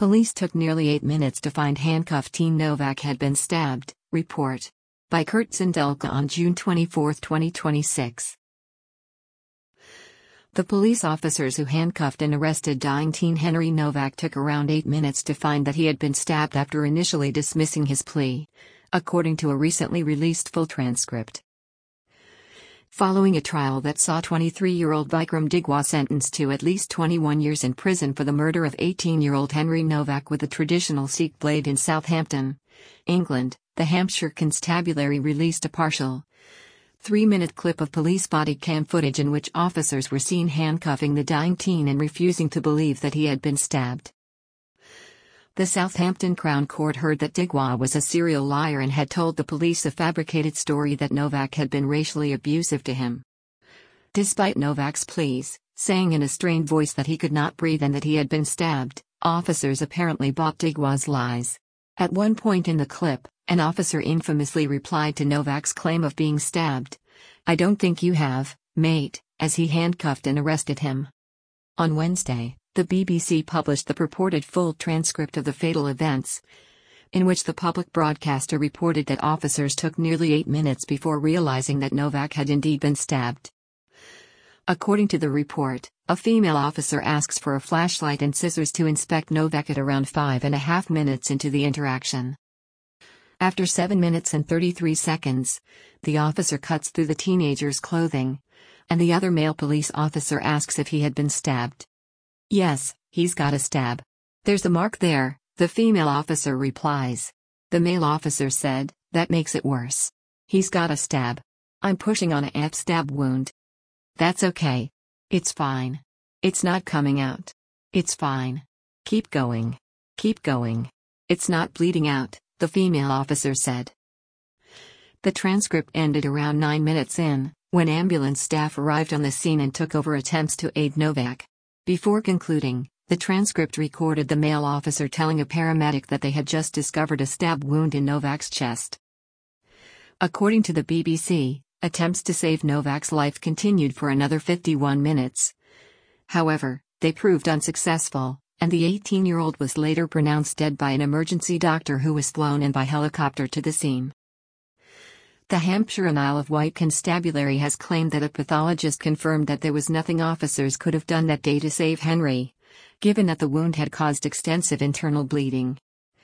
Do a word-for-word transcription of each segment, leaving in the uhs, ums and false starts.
Police took nearly eight minutes to find handcuffed teen Novak had been stabbed. Report by Kurt Sindelka on June twenty-fourth, twenty twenty-six. The police officers who handcuffed and arrested dying teen Henry Novak took around eight minutes to find that he had been stabbed after initially dismissing his plea, according to a recently released full transcript. Following a trial that saw twenty-three-year-old Vikram Digwa sentenced to at least twenty-one years in prison for the murder of eighteen-year-old Henry Novak with a traditional Sikh blade in Southampton, England, the Hampshire Constabulary released a partial, three-minute clip of police body cam footage in which officers were seen handcuffing the dying teen and refusing to believe that he had been stabbed. The Southampton Crown Court heard that Digwa was a serial liar and had told the police a fabricated story that Novak had been racially abusive to him. Despite Novak's pleas, saying in a strained voice that he could not breathe and that he had been stabbed, officers apparently bought Digwa's lies. At one point in the clip, an officer infamously replied to Novak's claim of being stabbed, "I don't think you have, mate," as he handcuffed and arrested him. On Wednesday, the B B C published the purported full transcript of the fatal events, in which the public broadcaster reported that officers took nearly eight minutes before realizing that Novak had indeed been stabbed. According to the report, a female officer asks for a flashlight and scissors to inspect Novak at around five and a half minutes into the interaction. After seven minutes and thirty-three seconds, the officer cuts through the teenager's clothing, and the other male police officer asks if he had been stabbed. "Yes, he's got a stab. There's a mark there," the female officer replies. The male officer said, "That makes it worse. He's got a stab. I'm pushing on a F stab wound." "That's okay. It's fine. It's not coming out. It's fine. Keep going. Keep going. It's not bleeding out," the female officer said. The transcript ended around nine minutes in, when ambulance staff arrived on the scene and took over attempts to aid Novak. Before concluding, the transcript recorded the male officer telling a paramedic that they had just discovered a stab wound in Novak's chest. According to the B B C, attempts to save Novak's life continued for another fifty-one minutes. However, they proved unsuccessful, and the eighteen-year-old was later pronounced dead by an emergency doctor who was flown in by helicopter to the scene. The Hampshire and Isle of Wight Constabulary has claimed that a pathologist confirmed that there was nothing officers could have done that day to save Henry, given that the wound had caused extensive internal bleeding.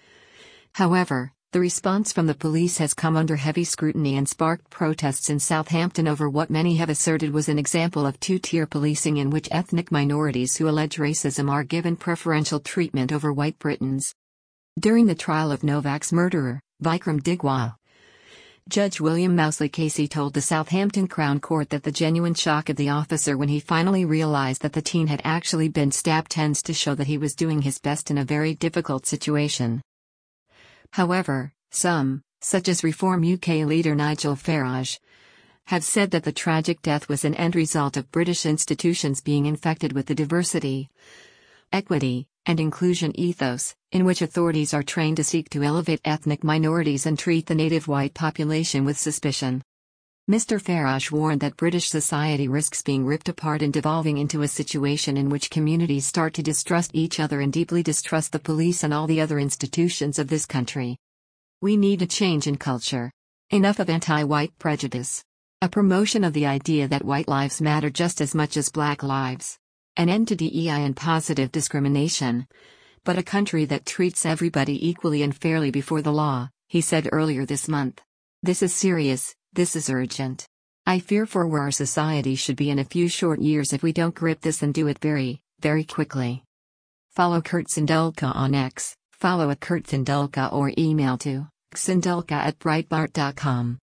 However, the response from the police has come under heavy scrutiny and sparked protests in Southampton over what many have asserted was an example of two-tier policing in which ethnic minorities who allege racism are given preferential treatment over white Britons. During the trial of Novak's murderer, Vikram Digwa, Judge William Mousley Casey told the Southampton Crown Court that the genuine shock of the officer when he finally realized that the teen had actually been stabbed tends to show that he was doing his best in a very difficult situation. However, some, such as Reform U K leader Nigel Farage, have said that the tragic death was an end result of British institutions being infected with the diversity, equity, and inclusion ethos, in which authorities are trained to seek to elevate ethnic minorities and treat the native white population with suspicion. Mister Farage warned that British society risks being ripped apart and devolving into a situation in which communities start to distrust each other and deeply distrust the police and all the other institutions of this country. We need a change in culture. Enough of anti-white prejudice. A promotion of the idea that white lives matter just as much as black lives. An end to D E I and positive discrimination. But a country that treats everybody equally and fairly before the law, he said earlier this month. This is serious, this is urgent. I fear for where our society should be in a few short years if we don't grip this and do it very, very quickly. Follow Kurt Sindelka on X, follow at Kurt Sindelka or email to sindelka at breitbart dot com.